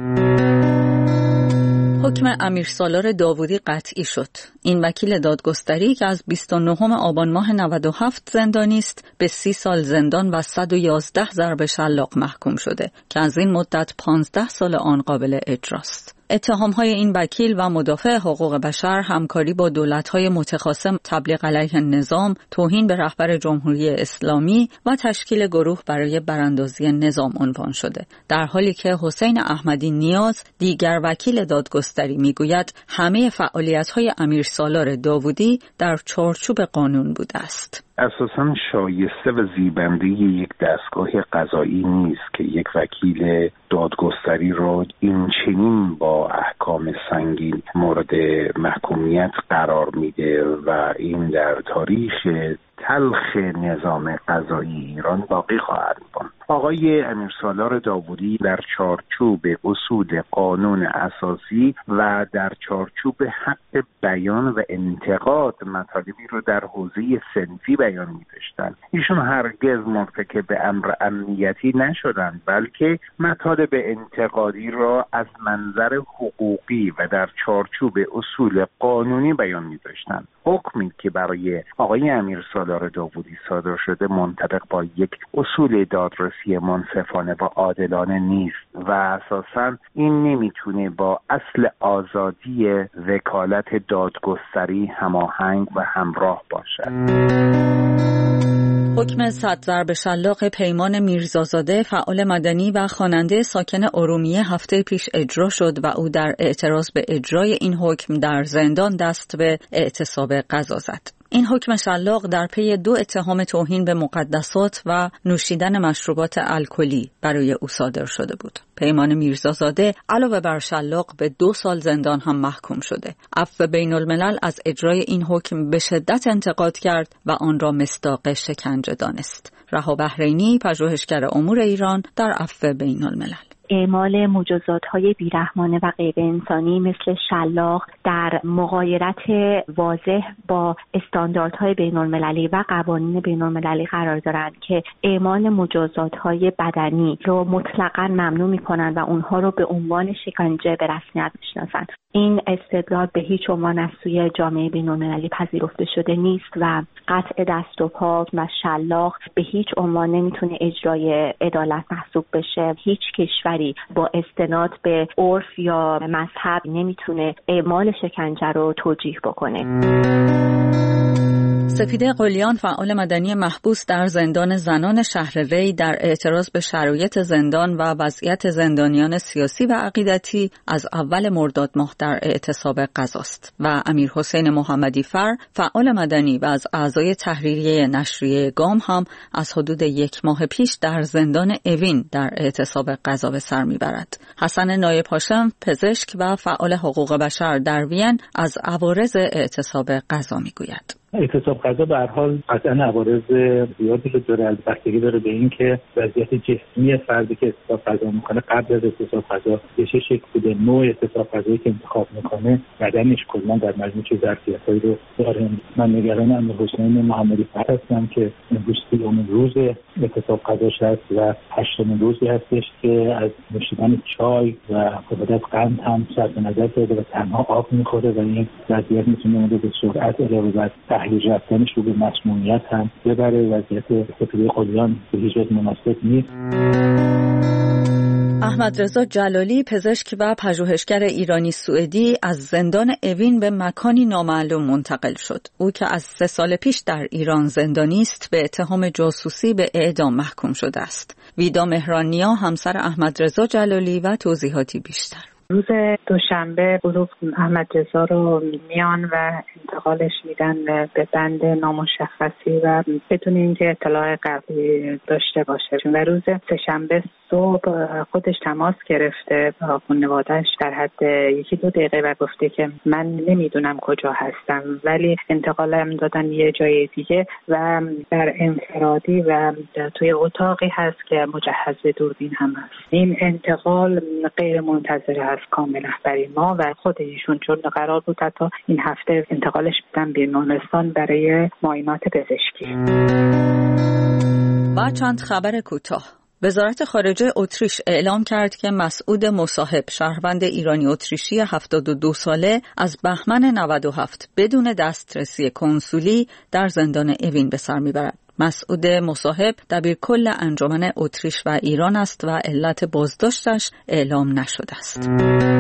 حکم امیرسالار داوودی قطعی شد. این وکیل دادگستری که از بیست و نهم آبان ماه نود و هفت زندانی است به سی سال زندان و صد و یازده ضرب شلاق محکوم شده که از این مدت پانزده سال آن قابل اجراست. اتهام‌های این وکیل و مدافع حقوق بشر همکاری با دولت‌های متخاصم، تبلیغ علیه النظام، توهین به رهبر جمهوری اسلامی و تشکیل گروه برای براندازی نظام عنوان شده. در حالی که حسین احمدی نیاز، دیگر وکیل دادگستری، میگوید همه فعالیت‌های امیر سالار داوودی در چارچوب قانون بوده است. اساساً شایسته و زیبنده یک دستگاه قضایی نیست که یک وکیل دادگستری را این چنین با احکام سنگین مورد محکومیت قرار میده و این در تاریخ تلخ نظام قضایی ایران باقی خواهد ماند. آقای امیرسالار داوودی در چارچوب اصول قانون اساسی و در چارچوب حق بیان و انتقاد مطالبی رو در حوزه صنفی بیان می‌داشتند. ایشون هرگز مرتکب امر امنیتی نشدند، بلکه مطالب انتقادی را از منظر حقوقی و در چارچوب اصول قانونی بیان می‌داشتند. حکمی که برای آقای امیرسالار داوودی صادر شده منطبق با یک اصول دادرسی منصفانه و عادلانه نیست و اساساً این نمیتونه با اصل آزادی وکالت دادگستری هماهنگ و همراه باشد. حکم صد ضرب شلاق پیمان میرزازاده، فعال مدنی و خواننده ساکن ارومیه، هفته پیش اجرا شد و او در اعتراض به اجرای این حکم در زندان دست به اعتصاب غذا زد. این حکم شلاق در پی دو اتهام توهین به مقدسات و نوشیدن مشروبات الکلی برای او صادر شده بود. پیمان میرزازاده علاوه بر شلاق به دو سال زندان هم محکوم شده. عفو بین الملل از اجرای این حکم به شدت انتقاد کرد و آن را مصداق شکنجه دانست. رها بحرینی، پژوهشگر امور ایران، در عفو بین الملل. اعمال مجازات‌های بیرحمانه و غیر انسانی مثل شلاق در مغایرت واضح با استانداردهای بین‌المللی و قوانین بین‌المللی قرار دارند که اعمال مجازات‌های بدنی رو مطلقاً ممنوع می‌کنند و اونها رو به عنوان شکنجه به رسمیت می‌شناسند. این استدلال به هیچ عنوان از سوی جامعه بین‌المللی پذیرفته شده نیست و قطع دست و پا و شلاق به هیچ عنوان نمیتونه اجرای عدالت محسوب بشه. هیچ کشوری با استناد به عرف یا مذهب نمیتونه اعمال شکنجه رو توجیه بکنه. سپیده قلیان، فعال مدنی محبوس در زندان زنان شهر ری، در اعتراض به شرایط زندان و وضعیت زندانیان سیاسی و عقیدتی از اول مرداد ماه در اعتصاب غذاست و امیر حسین محمدی فر، فعال مدنی و از اعضای تحریریه نشریه گام هم از حدود یک ماه پیش در زندان اوین در اعتصاب غذا به سر میبرد. حسن نایب هاشم، پزشک و فعال حقوق بشر در وین، از عوارض اعتصاب غذا میگوید. اعتصاب غذا به هر حال قطعاً عوارض زیادی رو داره. بستگی داره به این که وضعیت جسمی فردی که اعتصاب غذا میکنه قبل از اعتصاب غذا به چه شکل بوده، نوع اعتصاب غذایی که انتخاب میکنه، بدنش کلا در مجموع چه ظرفیتایی رو داره. من نگران امیر حسین محمدی فر هستم که امروز سیومین روز اعتصاب غذاش هست و هشتمین روزی هستش که از نوشیدن چای و استفاده از قند هم صرف نظر داره و تنها آب میخوره و این وضعیت میتونه به سرعت علاوه بر تحلیل رفتنش رو به مسمومیت هم ببره. وضعیت سپیده قلیان به هیچ وجه مناسب نیست. احمد رضا جلالی، پزشک و پژوهشگر ایرانی سوئدی، از زندان اوین به مکانی نامعلوم منتقل شد. او که از سه سال پیش در ایران زندانی است، به اتهام جاسوسی به اعدام محکوم شده است. ویدا مهرانیا، همسر احمد رضا جلالی، و توضیحاتی بیشتر. روز دوشنبه گروه احمد رضا رو میان و انتقالش میدن به بند نامشخصی و بدون اینکه اطلاع قبلی داشته باشه. و روز سه‌شنبه صبح خودش تماس گرفته با خانواده‌اش در حد یکی دو دقیقه و گفته که من نمیدونم کجا هستم، ولی انتقالم دادن یه جای دیگه و در انفرادی و توی اتاقی هست که مجهز به دوربین هم هست. این انتقال غیر منتظره هست کاملا برای ما و خود ایشون، چون قرار بود حتی این هفته انتقالش بدن بیمارستان برای معاینات پزشکی. و چند خبر کوتاه. وزارت خارجه اتریش اعلام کرد که مسعود مصاحب، شهروند ایرانی اتریشی هفتاد و دو ساله، از بهمن نود و هفت بدون دسترسی کنسولی در زندان اوین به سر میبرد. مسعود مصاحب دبیرکل انجمن اتریش و ایران است و علت بازداشتش اعلام نشده است.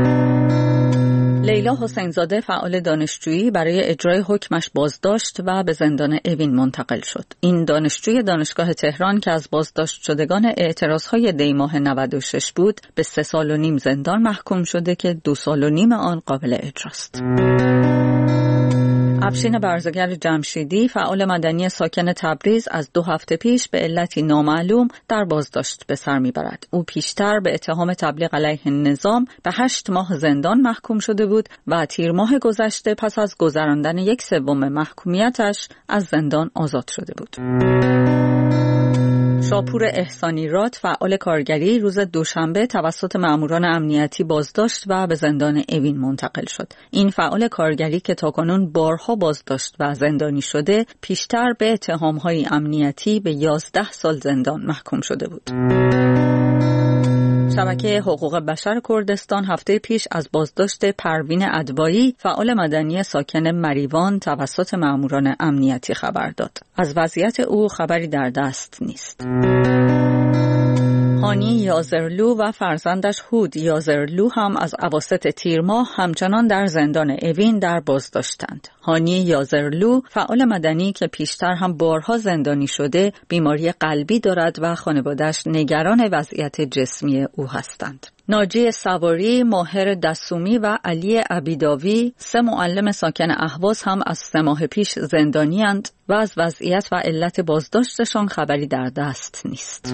لیلا حسینزاده فعال دانشجویی برای اجرای حکمش بازداشت و به زندان اوین منتقل شد. این دانشجوی دانشگاه تهران که از بازداشت شدگان اعتراضهای دی ماه نود و شش بود به سه سال و نیم زندان محکوم شده که دو سال و نیم آن قابل اجراست. افشین برزگر جمشیدی فعال مدنی ساکن تبریز از دو هفته پیش به علتی نامعلوم در بازداشت به سر میبرد. او پیشتر به اتهام تبلیغ علیه نظام به هشت ماه زندان محکوم شده بود و تیر ماه گذشته پس از گذراندن یک سوم محکومیتش از زندان آزاد شده بود. شاپور احسانی راد فعال کارگری روز دوشنبه توسط ماموران امنیتی بازداشت و به زندان اوین منتقل شد. این فعال کارگری که تاکنون بارها بازداشت و زندانی شده پیشتر به اتهام‌های امنیتی به یازده سال زندان محکوم شده بود. شبکه حقوق بشر کردستان هفته پیش از بازداشت پروین ادبایی فعال مدنی ساکن مریوان توسط ماموران امنیتی خبر داد. از وضعیت او خبری در دست نیست. هانی یازرلو و فرزندش هود یازرلو هم از اواسط تیر ماه همچنان در زندان اوین در بازداشتند. هانی یازرلو فعال مدنی که پیشتر هم بارها زندانی شده بیماری قلبی دارد و خانواده‌اش نگران وضعیت جسمی او هستند. ناجی سواری، ماهر دسومی و علی عبیداوی سه معلم ساکن اهواز هم از سه ماه پیش زندانی‌اند و از وضعیت و علت بازداشتشان خبری در دست نیست.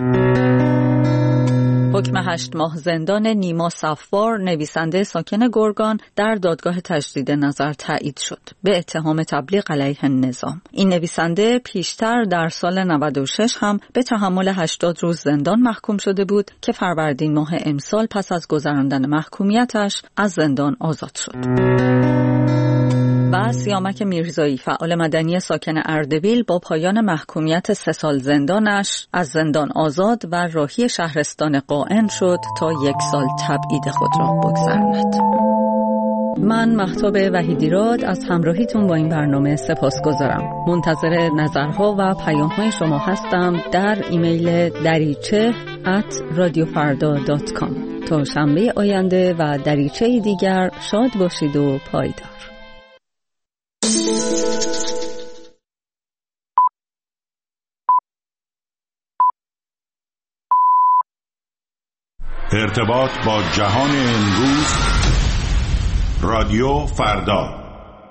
حکم هشت ماه زندان نیما صفوار نویسنده ساکن گرگان در دادگاه تجدید نظر تایید شد به اتهام تبلیغ علیه نظام. این نویسنده پیشتر در سال نود و شش هم به تحمل هشتاد روز زندان محکوم شده بود که فروردین ماه امسال پس از گذراندن محکومیتش از زندان آزاد شد. و سیامک میرزایی فعال مدنی ساکن اردبیل با پایان محکومیت سه سال زندانش از زندان آزاد و راهی شهرستان قائن شد تا یک سال تبعید خود را بگذراند. من مهتاب وحیدیراد از همراهیتون با این برنامه سپاسگزارم. منتظر نظرها و پیام‌های شما هستم در ایمیل دریچه ات رادیو فردا دات کام. تا شنبه آینده و دریچه دیگر شاد باشید و پایدار. ارتباط با جهان امروز رادیو فردا.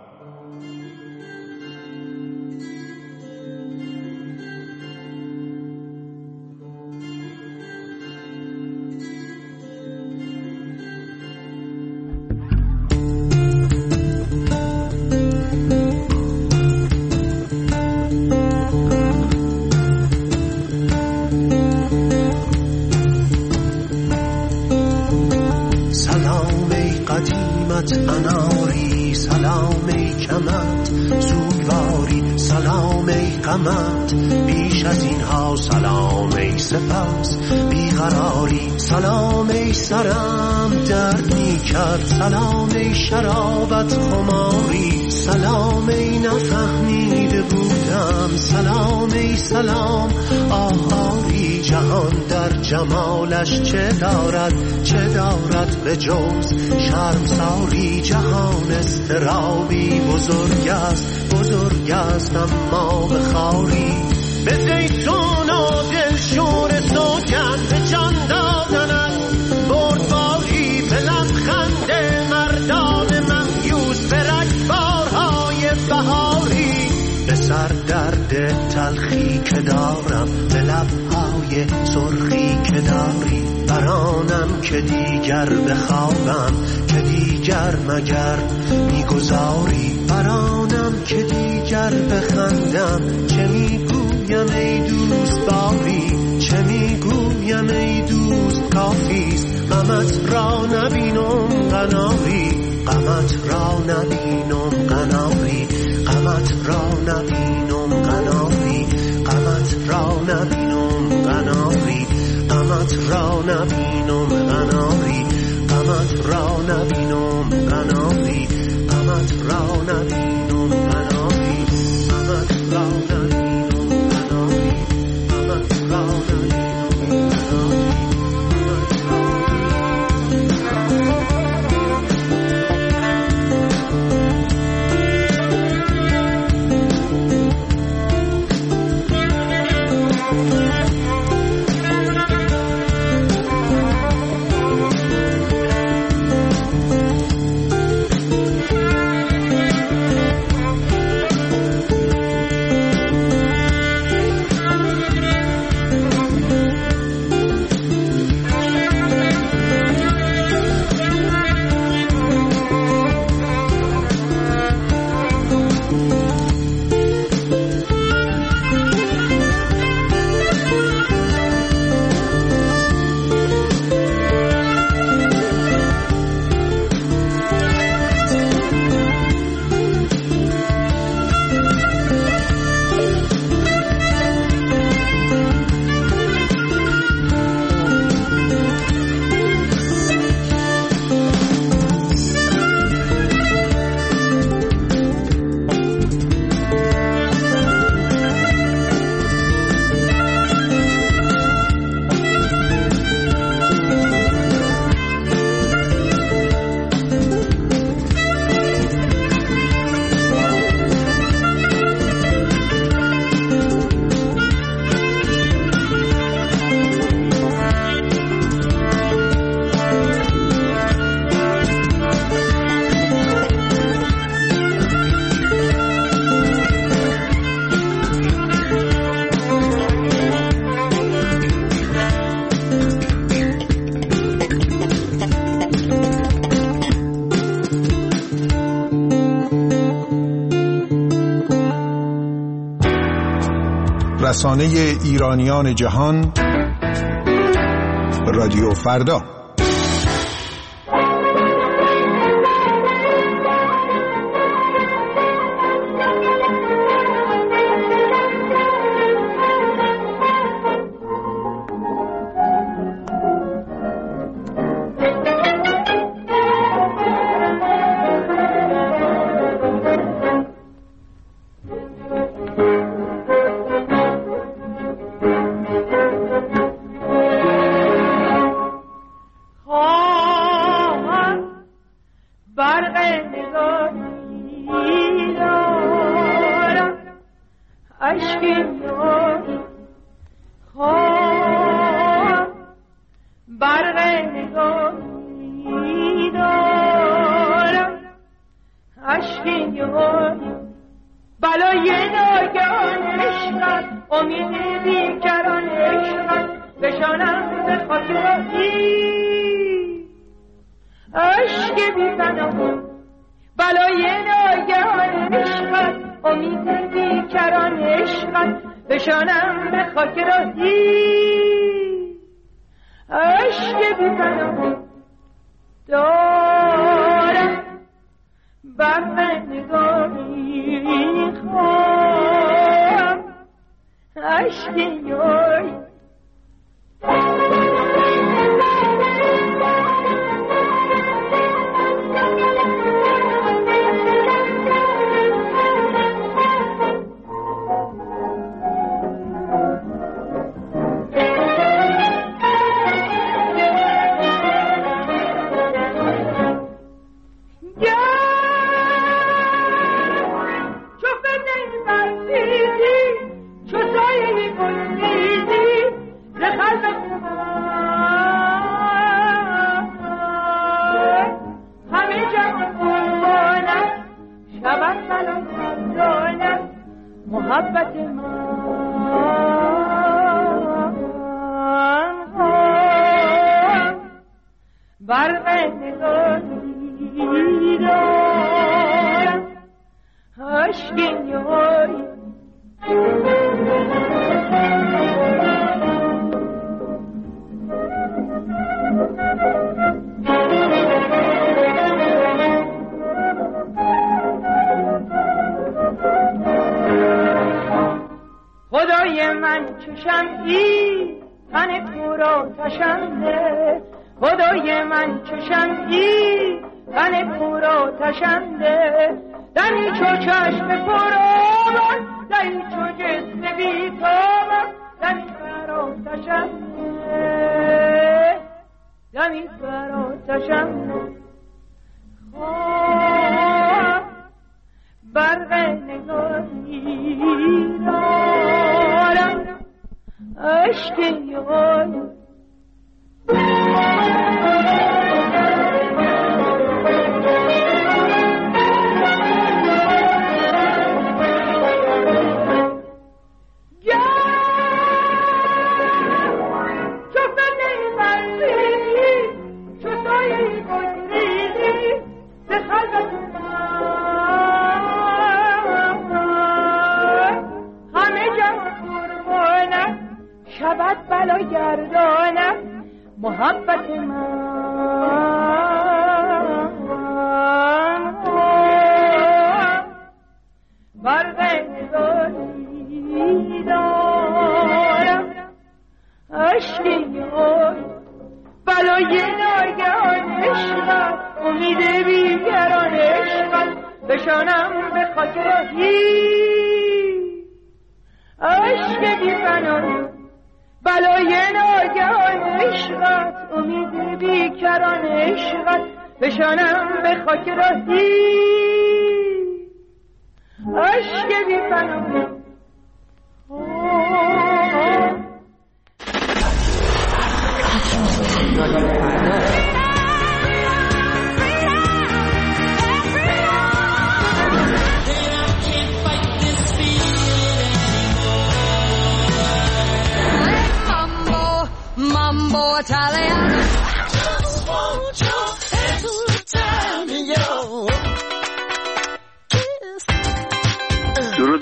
اناری سلام ای کمت سوگواری سلام ای قمت بیش از اینها سلام ای سپس بیقراری سلام ای سرم درد می کرد سلام ای شرابت خماری سلام ای نفهمیده بودم سلام ای سلام آهاری جهان در جمالش چه دارد چه دارد به جز شرمساری جهان استرابی بزرگ است بزرگ است اما به خاری به زیتون و دلشور سوگن به جان دادنت بردباری به لبخند مردان مهیوز به رگبارهای بهاری به سر درد تلخی که دارم به لبهای سرخی که داری برانم که دیگر بخوابم که دیگر مگر میگذاری برانم که دیگر بخندم چه میگویم ای دوست باری چه میگویم ای دوست کافیست غمت را نبینم قناری غمت را نبینم قناری غمت را نبینم قناری غمت را نبینم قناری غمت را نبینم قناری غمت را نبینم قناری غمت را نبینم قناری غمت را نبینم قناری رسانه ایرانیان جهان، رادیو فردا.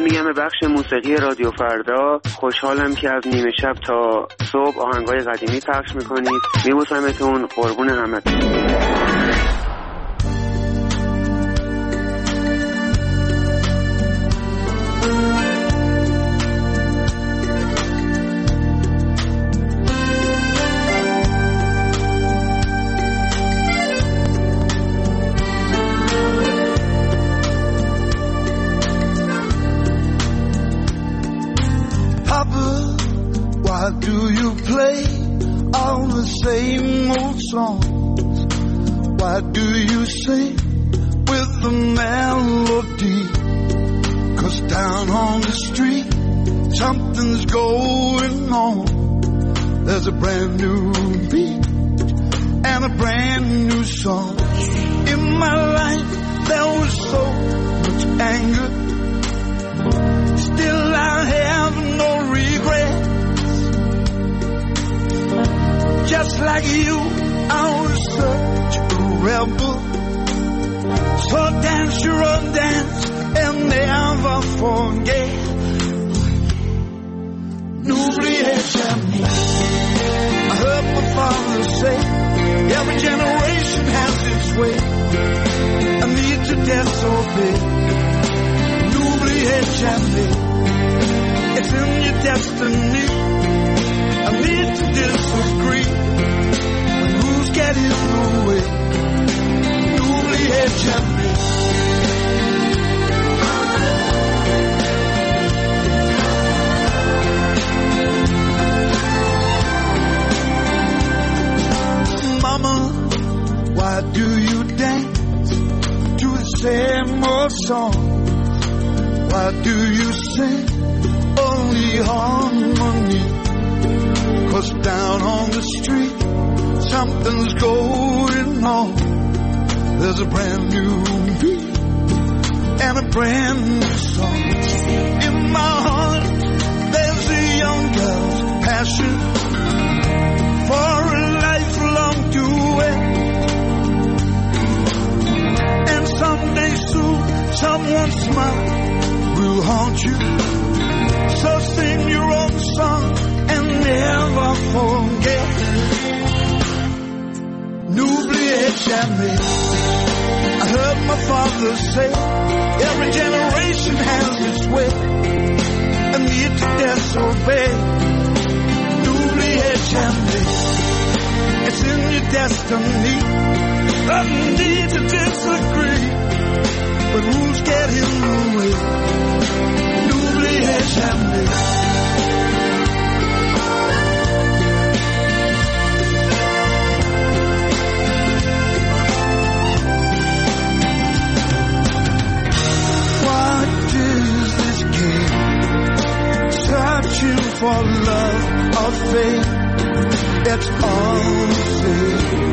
میگم به بخش موسیقی رادیو فردا. خوشحالم که از نیمه شب تا صبح آهنگای قدیمی پخش میکنید. میبوسمتون، قربون همتون. Why do you play all the same old songs? Why do you sing with the melody? 'Cause down on the street something's going on. There's a brand new beat and a brand new song. In my life there was so much anger, still I have no regret. Just like you, I was such a rebel. So dance your own dance and never forget. N'oubliez jamais. I heard my father say, every generation has its way. I need to disobey. N'oubliez jamais. It's in your destiny. I need to disagree. When rules get in the way, n'oubliez jamais. Mama, why do you dance to the same old song? Why do you sing only harmony? 'Cause down on the street something's going on. There's a brand new beat and a brand new song. In my heart there's a young girl's passion for a lifelong duet. And someday soon someone's smile will haunt you. So sing your own song and never forget. N'oubliez jamais. I heard my father say, every generation has its way. I need to disobey. N'oubliez jamais. It's in your destiny. I need to disagree. When rules get in the way. N'oubliez jamais. Searching for love or faith, it's all the same.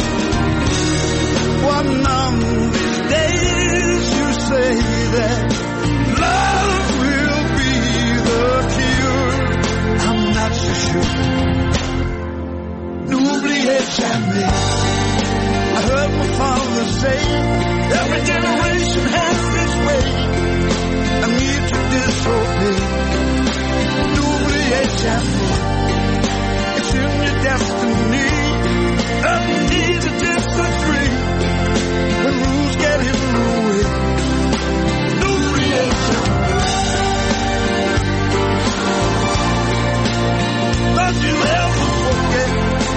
One of these days you say that love will be the cure. I'm not so sure. N'oubliez jamais. I heard my father say, every generation has its way. I need to disobey. N'oubliez jamais. It's in your destiny. I need to disagree. When rules get in the way. N'oubliez jamais. Don't you ever forget.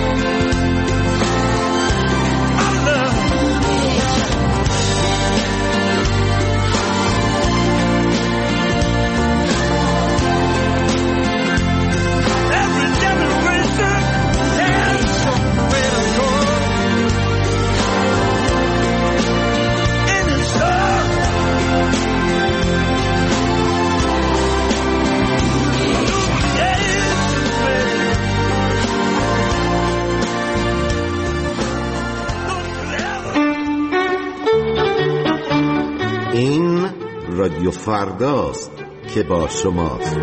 I love you. این رادیو فرداست که با شماست.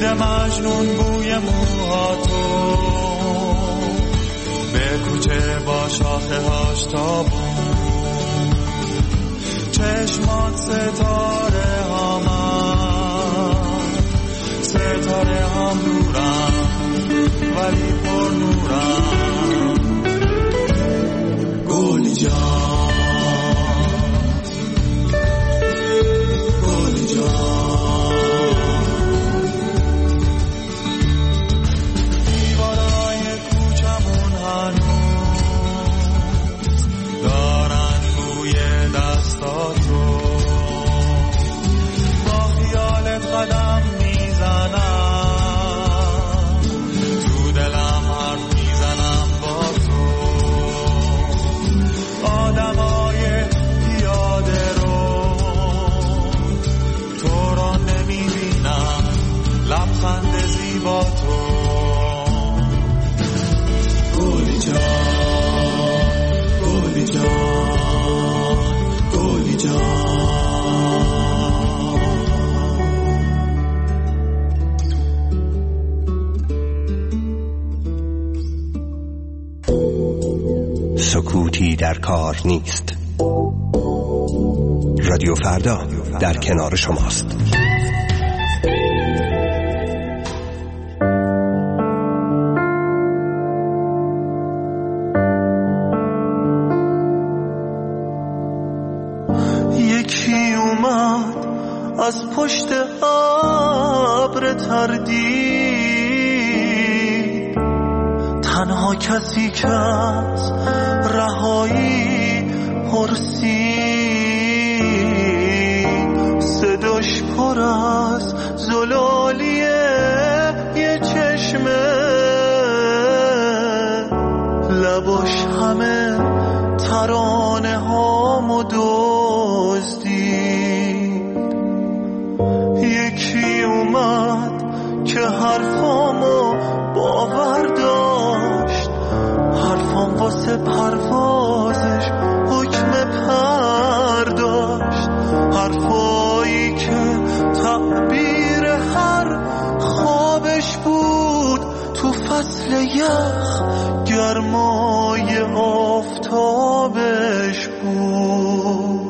میده مجنون بوی موهاتو، به کوچه با شاخه هاش تابون، چشمات ستاره هامن، ستاره هم نورم ولی پر نورم. گلی جان گلی جان، دیوارای کوچمون هنوز دارن بوی دستاتو، با خیالت قدم میزنم، تو دلم حرف میزنم با تو. آدمای پیاده رو تو را نمیبینم، لبخند زیبا تو. گلی جان گلی جان گلی جان. سکوتی در کار نیست. رادیو فردا در کنار شماست. یکی اومد از پشت ابر تردید، تنها کسی که از رهایی پرسید، صداش پر از زلالیه یه چشمه، لباش همه ترانه هامو دزدید. یکی اومد که حرفامو باور داشت، حرفام واسه پروازش حکم پر داشت، حرفایی که تعبیر هر خوابش بود، تو فصل یخ گرمای آفتابش بود.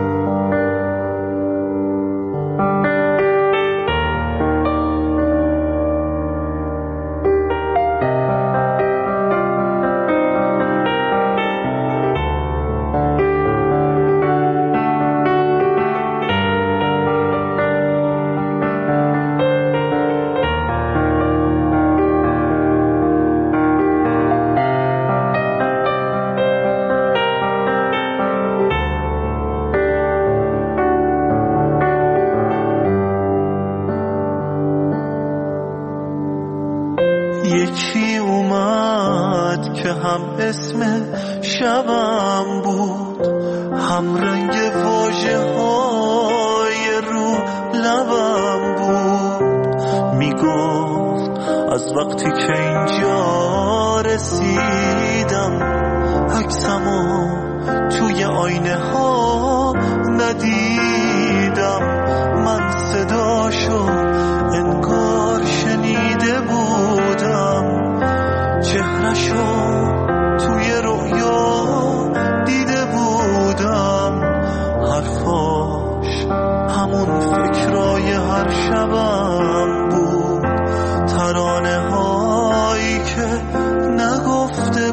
یکی اومد که هم اسم شبم بود، هم رنگ واژه های رو لبم بود. میگفت از وقتی که اینجا رسیدم، عکسمو توی آینه ها ندیدم. من صداشو انگار شنیده بودم، چهرشو توی رویا دیده بودم. حرفاش همون فکرای هر شبم بود، ترانه هایی که نگفته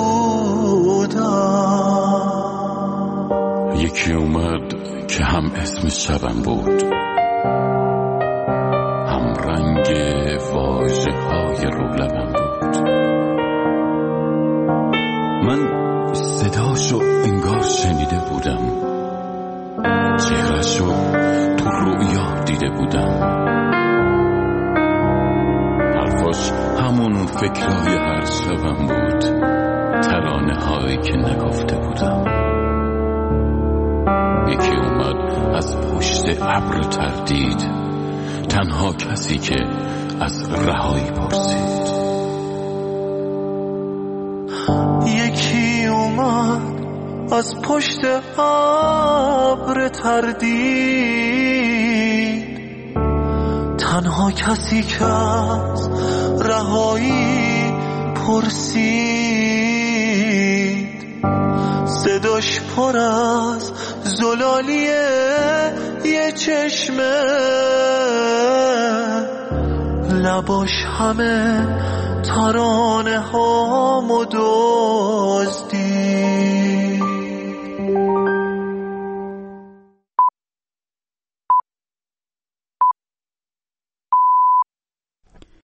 بودم. یکی اومد که هم اسم شبم بود، هم رنگ واژه های رو لبم بود. من صداشو انگار شنیده بودم، چهرشو تو رویا دیده بودم. حرفاش همون فکرهای هر شبم بود، ترانه هایی که نگفته بودم. یکی اومد از پشت ابر تردید، تنها کسی که از رهایی پرسید. یکی اومد از پشت ابر تردید، تنها کسی که از رهایی پرسید، صداش پر از زلالیه یه چشمه، لباش همه ترانه هامو دزدید.